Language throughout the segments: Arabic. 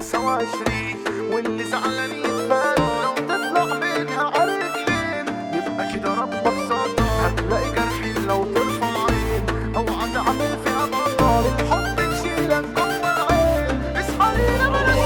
25 واللي زعلان يتفان لو تطلع منها عرجلين يبقى كده ربك ستر. هتلاقي جرحين لو ترفع عين او هتعمل فيها بطل الحب تشيلك جوه العين. اصحى لينا بلاش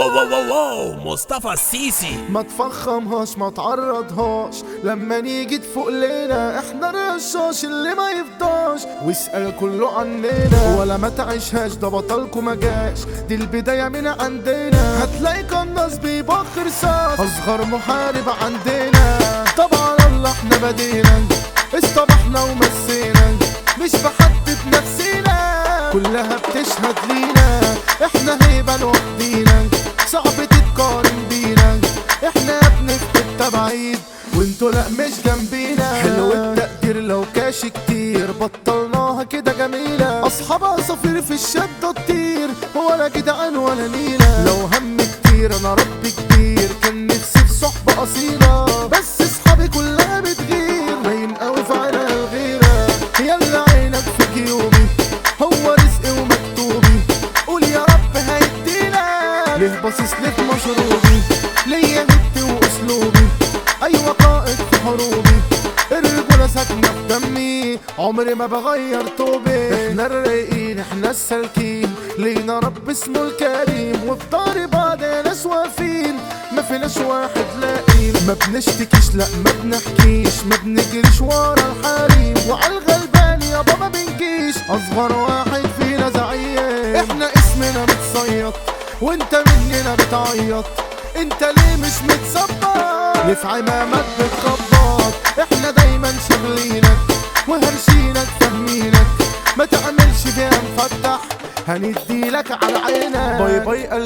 واو مصطفى السيسي. ما تفخمهاش ما تعرضهاش لما نيجي تفوق لينا. احنا الرشاش اللي ما يفضاش واسأل كله عننا ولا ما تعيشهاش ده بطلكوا ما جاش. دي البداية من عندنا هتلاقي قناص بيبخ رصاص اصغر محارب عندنا. طبعا الله احنا بدينا اصطبحنا ومسينا مش بحدد نفسينا كلها بتشهد لينا. احنا هيبة لوحدينا صعب تتقارن بينا. احنا بنكتب تبعيد وانتو لا مش جنبينا. حلو التقدير لو كاش كتير بطلناها كده جميلة. اصحاب عصافير في الشدة تطير ولا جدعان ولا نيلة. لو هم كتير انا ربي كبير كان نفسي في صحبة اصيلة بس اصحابي كلها بتغير باين قوي في عينها الغيرة. يلا عينك في جيوبي هو رزقي ومكتوبي قول يا رب هيدينا. ليه باصص لك مشروبي ليا هدي واسلوبي ايوه قائد في حروبي الرجولة ساكنة في دمي عمري ما بغير توبي. احنا الرايقين احنا السالكين لينا رب اسمه الكريم وفي دار بعض ناس واقفين ما فيناش واحد لاقين. ما بنشتكيش لا ما بنحكيش ما بنجريش ورا الحريم وعلى الغلبان يا بابا بنجيش اصغر واحد فينا زعيم. احنا اسمنا متصيط وانت مننا بتعيط انت ليه مش متصبر ليه في عمامك بتخبط. احنا دايما شغلينك وهرشينك فاهمينك ما تعملش فيها مفتح هنديلك على عينك. باي باي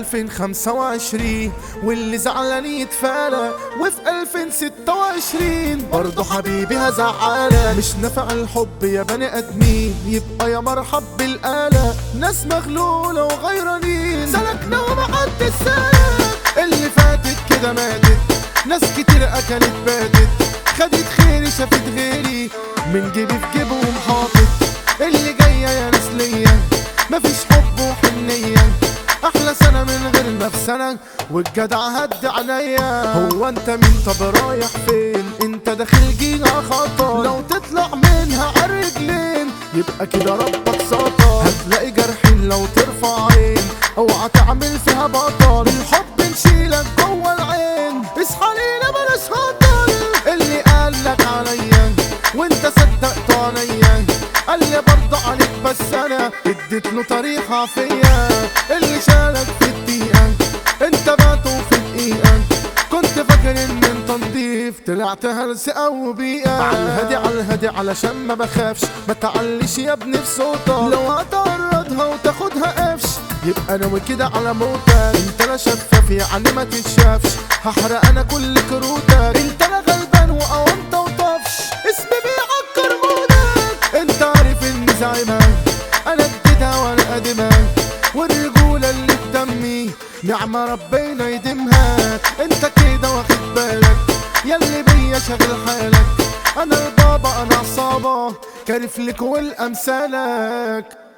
2025 واللي زعلان يتفالى وفي 2026 برضه حبيبي هزعلك. مش نافع الحب يا بني ادمين يبقى يا مرحب بالآلة. ناس مغلولة وغيرانين سلكنا ومحدش سالك. اللي فاتت كده ماتت ناس كتير اكلت باتت خدت خيري شافت غيري من جيبي في جيبه ومحاطط. اللي جاية يا ناس ليا مفيش حب وحنية احلى سنة من غير نفسنا والجدع هد عليا. هو انت مين طب رايح فين انت داخل جيها خطر لو تطلع منها عالرجلين يبقى كده ربك سطر. هتلاقي جرحين لو ترفع عين اوعى تعمل فيها بطل الحب نشيلك جوه العين. اصحى لينا بلاش هطل اللي قالك عليا وانت صدقت عليا قال لي برضه عليك بس انا اديت له طريقة فيا. اللي شالك في الدقيقة انت بعته في دقيقة كنت فاكر ان انت نضيف طلعت هلس او بيئة. عالهادي عالهادي علشان ما بخافش ما تعليش يا ابني في صوتك لو هتعرضها وتاخدها قفش يبقى ناوي كده على موتك. انت لا شفاف يعني ما تتشافش هحرق انا كل كروتك. انت لا غلبان وقوانت وطفش اسمي بيعكر مودك. انت عارف اني زعيمك انا اديتها وانا قادمك والرجولة اللي في دمي نعمة ربنا يديمها. انت كده واخد بالك ياللي بيا شاغل حالك انا البابا انا عصابة كارف لك والامثالك.